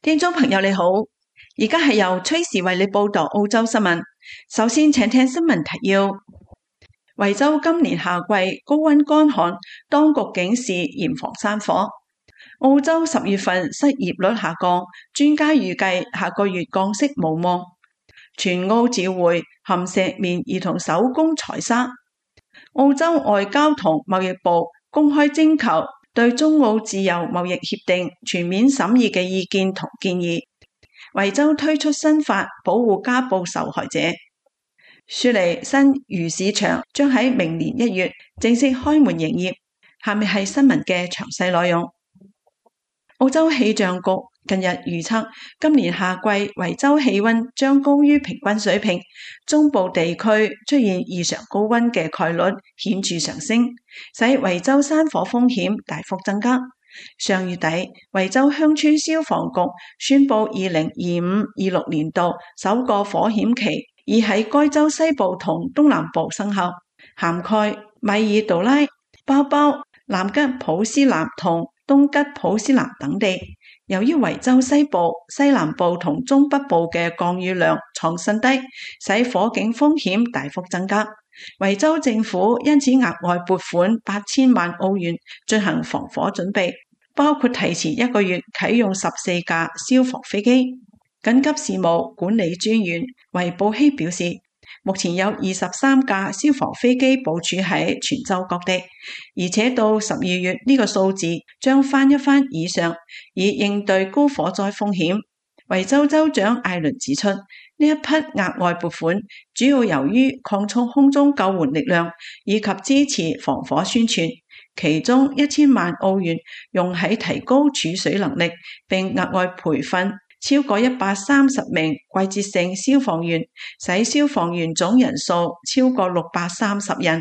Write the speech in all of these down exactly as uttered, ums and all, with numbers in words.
聽眾朋友你好，而家係由崔時為你報道澳洲新聞。首先請聽新聞提要：維州今年夏季高溫乾旱，當局警示嚴防山火。澳洲十月份失業率下降，專家預計下個月降息無望。全澳召回含石棉兒童手工裁紗。澳洲外交同貿易部公開徵求對中澳自由貿易協定全面審議嘅意見同建議。維州推出新法保護家暴受害者。雪梨新魚市場將喺明年一月正式開門營業。下面係新聞嘅詳細內容。澳洲氣象局近日預測，今年夏季維州氣溫將高於平均水平，中部地區出現異常高溫嘅概率顯著上升，使維州山火風險大幅增加。上月底，維州鄉村消防局宣布，二零二五二六年度首個火險期已喺該州西部同東南部生效，涵蓋米爾杜拉、包包、南吉普斯南同東吉普斯南等地。由於維州西部、西南部同中北部嘅降雨量創新低，使火警風險大幅增加。維州政府因此額外撥款八千萬澳元進行防火準備，包括提前一個月啟用十四架消防飛機。緊急事務管理專員維布希表示，目前有二十三架消防飛機部署喺全州各地，而且到十二月呢個數字將翻一番以上，以應對高火災風險。維州州長艾倫指出，呢一批額外撥款主要由於擴充空中救援力量以及支持防火宣傳，其中一千萬澳元用喺提高儲水能力，並額外培訓超過一百三十名季節性消防員，使消防員總人數超過六百三十人。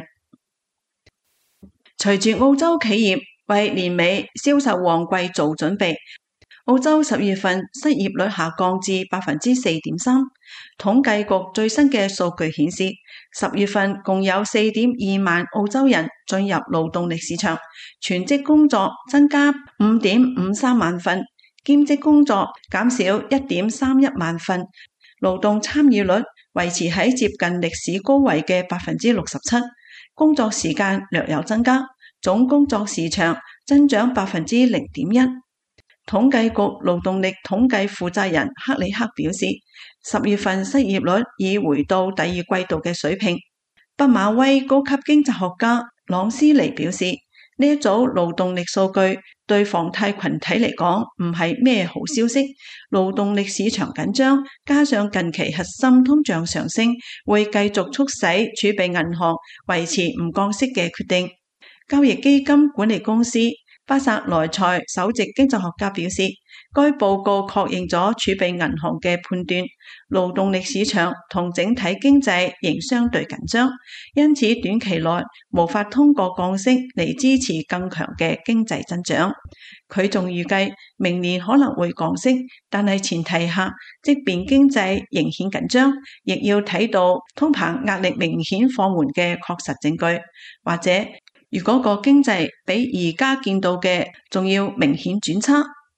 隨住澳洲企業為年尾銷售旺季做準備，澳洲十月份失業率下降至百分之四點三。統計局最新嘅數據顯示，十月份共有四點二萬澳洲人進入勞動力市場，全職工作增加五點五三萬份，兼職工作減少一點三一萬份，勞動參與率維持喺接近歷史高位嘅百分之六十七，工作時間略有增加，總工作時長增長百分之零點一。統計局勞動力統計負責人克里克表示，十月份失業率已回到第二季度嘅水平。北馬威高級經濟學家朗斯尼表示，呢一組勞動力數據對房貸群體嚟講唔係咩好消息。勞動力市場緊張，加上近期核心通脹上升，會繼續促使儲備銀行維持唔降息嘅決定。交易基金管理公司巴薩萊塞首席經濟學家表示，該報告確認咗儲備銀行嘅判斷，勞動力市場同整體經濟仍相對緊張，因此短期內無法通過降息嚟支持更強嘅經濟增長。佢仲預計明年可能會降息，但係前提下，即便經濟仍顯緊張，亦要睇到通膨壓力明顯放緩嘅確實證據，或者如果個經濟比而家見到嘅仲要明顯轉差。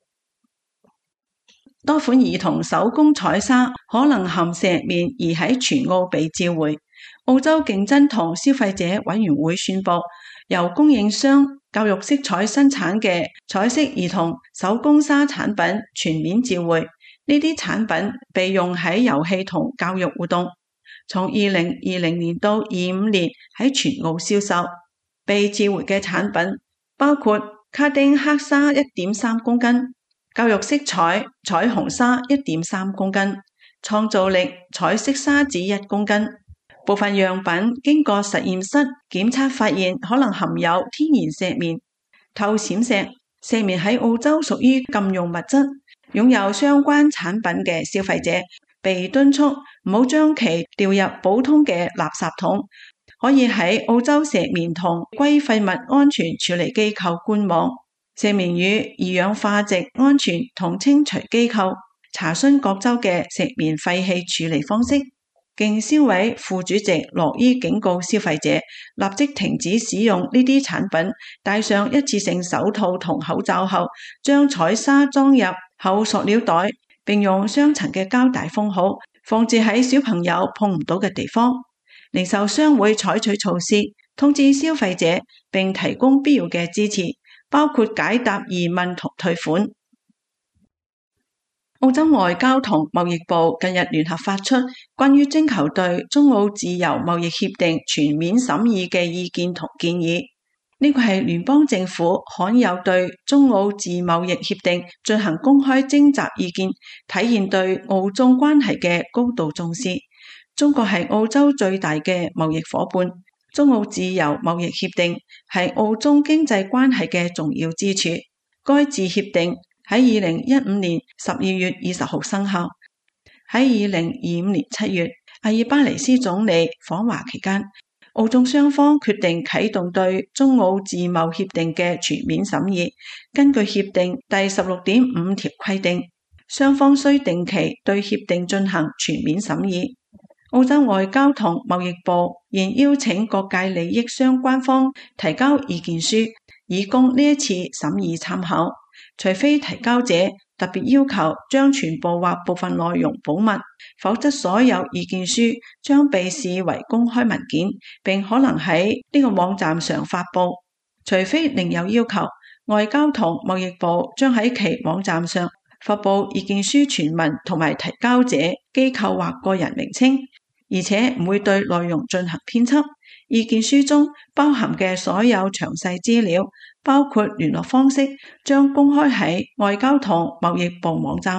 多款兒童手工彩紗可能含石棉而喺全澳被召回。澳洲競爭同消費者委員會宣布，由供應商教育色彩生產嘅彩色兒童手工紗產品全面召回。呢啲產品被用喺遊戲同教育活動，從二零二零年到二五年喺全澳銷售。被召回嘅產品包括卡丁黑紗一點三公斤、教育色彩彩虹紗一點三公斤、創造力彩色紗紙一公斤。部分樣品經過實驗室檢測發現可能含有天然石棉、透閃石。石棉喺澳洲屬於禁用物質，擁有相關產品嘅消費者被敦促唔好將其掉入普通嘅垃圾桶。可以喺澳洲石棉同硅廢物安全處理機構官網、石棉與二氧化矽安全同清除機構查詢各州嘅石棉廢棄處理方式。競消委副主席羅伊警告消費者立即停止使用呢啲產品，戴上一次性手套同口罩後，將彩紗裝入厚塑料袋，並用雙層嘅膠帶封好，放置喺小朋友碰唔到嘅地方。零售商會採取措施，通知消費者，並提供必要嘅支持，包括解答疑問同退款。澳洲外交同貿易部近日聯合發出關於徵求對中澳自由貿易協定全面審議嘅意見同建議。呢個係聯邦政府罕有對中澳自貿易協定進行公開徵集意見，體現對澳中關係嘅高度重視。中國係澳洲最大嘅貿易夥伴，中澳自由貿易協定係澳中經濟關係嘅重要支柱。該自協定喺二零一五年十二月二十號生效。喺二零二五年七月，阿爾巴尼斯總理訪華期間，澳中雙方決定啟動對中澳自貿協定嘅全面審議。根據協定第十六點五條規定，雙方需定期對協定進行全面審議。澳洲外交同貿易部現邀請各界利益相關方提交意見書，以供呢一次審議參考。除非提交者特別要求將全部或部分內容保密，否則所有意見書將被視為公開文件，並可能喺呢個網站上發布。除非另有要求，外交同貿易部將喺其網站上發布意見書全文同埋提交者、機構或個人名稱，而且唔會對內容進行編輯。意見書中包含嘅所有詳細資料，包括聯絡方式，將公開喺外交同貿易部網站。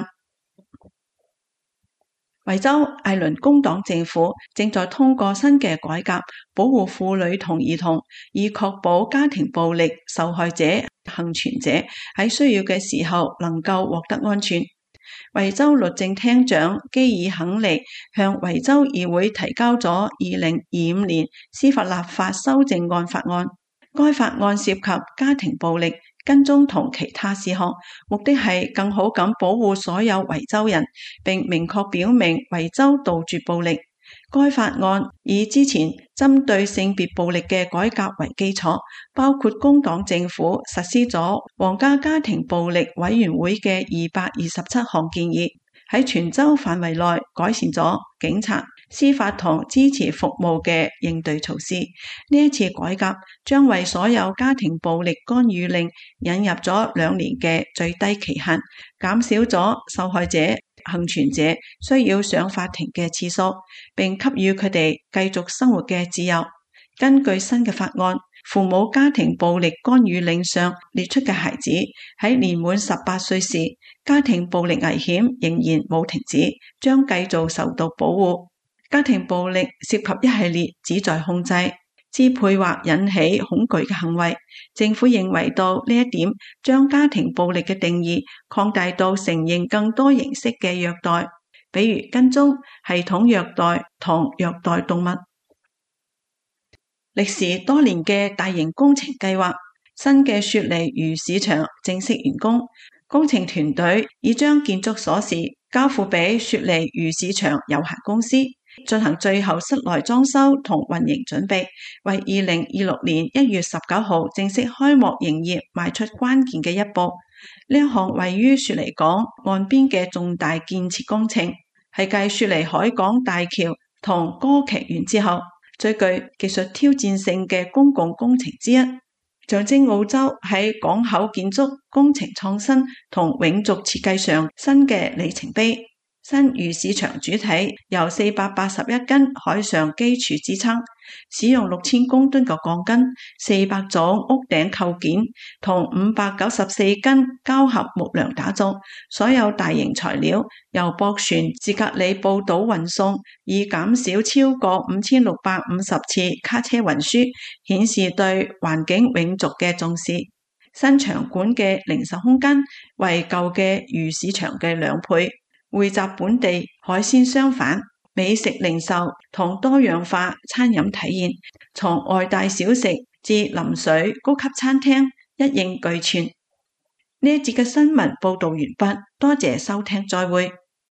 維州艾倫工黨政府正在通過新嘅改革，保護婦女同兒童，以確保家庭暴力受害者、幸存者喺需要嘅時候能夠獲得安全。維州律政廳長基爾肯尼向維州議會提交咗二零二五年司法立法修正案法案。該法案涉及家庭暴力、跟蹤同其他事項，目的係更好咁保護所有維州人，並明確表明維州杜絕暴力。該法案以之前針對性別暴力嘅改革為基礎，包括工黨政府實施咗皇家家庭暴力委員會嘅二百二十七項建議，喺全州範圍內改善咗警察、司法同支持服務嘅應對措施。呢一次改革將為所有家庭暴力干預令引入咗兩年嘅最低期限，減少咗受害者、幸存者需要上法庭嘅次數，並給予佢哋繼續生活嘅自由。根據新嘅法案，父母家庭暴力干預令上列出嘅孩子喺年滿十八歲時，家庭暴力危險仍然冇停止，將繼續受到保護。家庭暴力涉及一系列旨在控制、支配或引起恐懼嘅行為。政府認為到呢一點，將家庭暴力嘅定義擴大到承認更多形式嘅虐待，比如跟蹤、系統虐待同虐待動物。歷時多年嘅大型工程計劃，新嘅雪梨魚市場正式完工。工程團隊已將建築鎖匙交付俾雪梨魚市場有限公司，進行最後室內裝修同運營準備，為二零二六年一月十九號正式開幕營業邁出關鍵嘅一步。呢一項位於雪梨港岸邊嘅重大建設工程，係繼雪梨海港大橋同歌劇院之後最具技術挑戰性嘅公共工程之一，象徵澳洲喺港口建築、工程創新同永續設計上新嘅里程碑。新魚市場主體由四百八十一根海上基礎支撐，使用六千公噸嘅鋼筋、四百種屋頂構件同五百九十四根膠合木梁打造。所有大型材料由駁船自格里布島運送，以減少超過五千六百五十次卡車運輸，顯示對環境永續嘅重視。新場館嘅零售空間為舊嘅魚市場嘅兩倍，匯集本地海鮮商販、美食零售同多樣化餐飲體驗，從外帶小食至臨水高級餐廳一應俱全。呢一節嘅新聞報道完畢，多謝收聽，再會。